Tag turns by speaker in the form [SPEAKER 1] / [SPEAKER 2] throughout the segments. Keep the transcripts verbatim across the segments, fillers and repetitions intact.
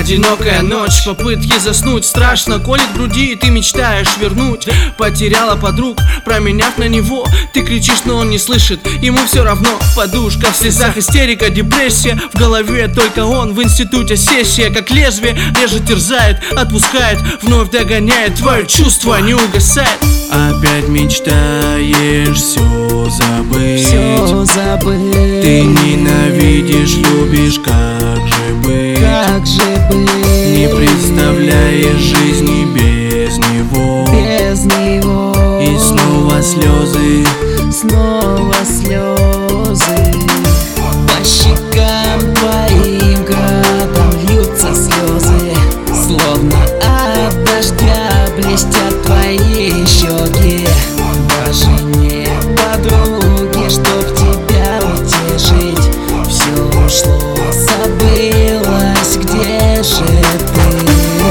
[SPEAKER 1] одинокая ночь, попытки заснуть страшно, колет в груди, и ты мечтаешь вернуть. Потеряла подруг, променяв на него. Ты кричишь, но он не слышит, ему все равно. Подушка в слезах, истерика, депрессия. В голове только он, в институте сессия. Как лезвие режет, терзает, отпускает, вновь догоняет. Твое чувство не угасает. Опять мечтаешь все забыть,
[SPEAKER 2] все забыть.
[SPEAKER 1] Ты ненавидишь, любишь, как же быть,
[SPEAKER 2] как же быть?
[SPEAKER 1] Не представляешь жизни без него,
[SPEAKER 2] без него.
[SPEAKER 1] И снова слезы,
[SPEAKER 2] снова слезы. По щекам твоим градом льются слезы, словно от дождя блестят твои щеки. Даже не подруги, чтоб тебя утешить, все ушло, забылось, где же ты?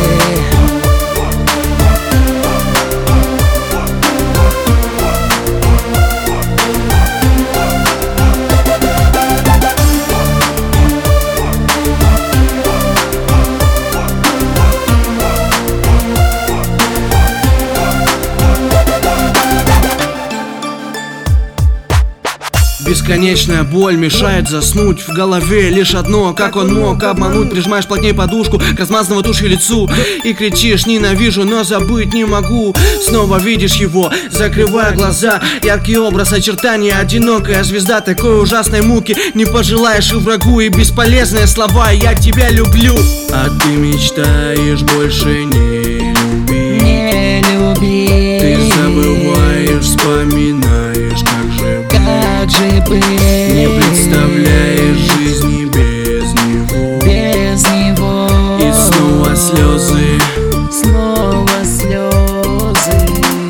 [SPEAKER 1] Бесконечная боль мешает заснуть. В голове лишь одно, как он мог обмануть. Прижимаешь плотнее подушку к размазанному тушью лицу и кричишь: ненавижу, но забыть не могу. Снова видишь его, закрывая глаза. Яркий образ, очертания, одинокая звезда. Такой ужасной муки не пожелаешь и врагу. И бесполезные слова: я тебя люблю. А ты мечтаешь больше не любить,
[SPEAKER 2] не любить.
[SPEAKER 1] Ты забываешь, вспоминаешь, как же быть,
[SPEAKER 2] как же быть?
[SPEAKER 1] Не представляешь жизни без него,
[SPEAKER 2] без него.
[SPEAKER 1] И снова слезы,
[SPEAKER 2] снова слезы.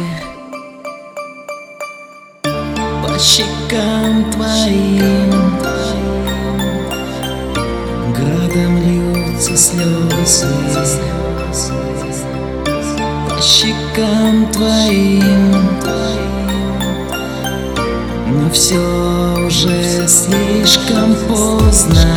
[SPEAKER 2] По щекам твоим градом льются слезы. По щекам твоим, но все уже слишком поздно.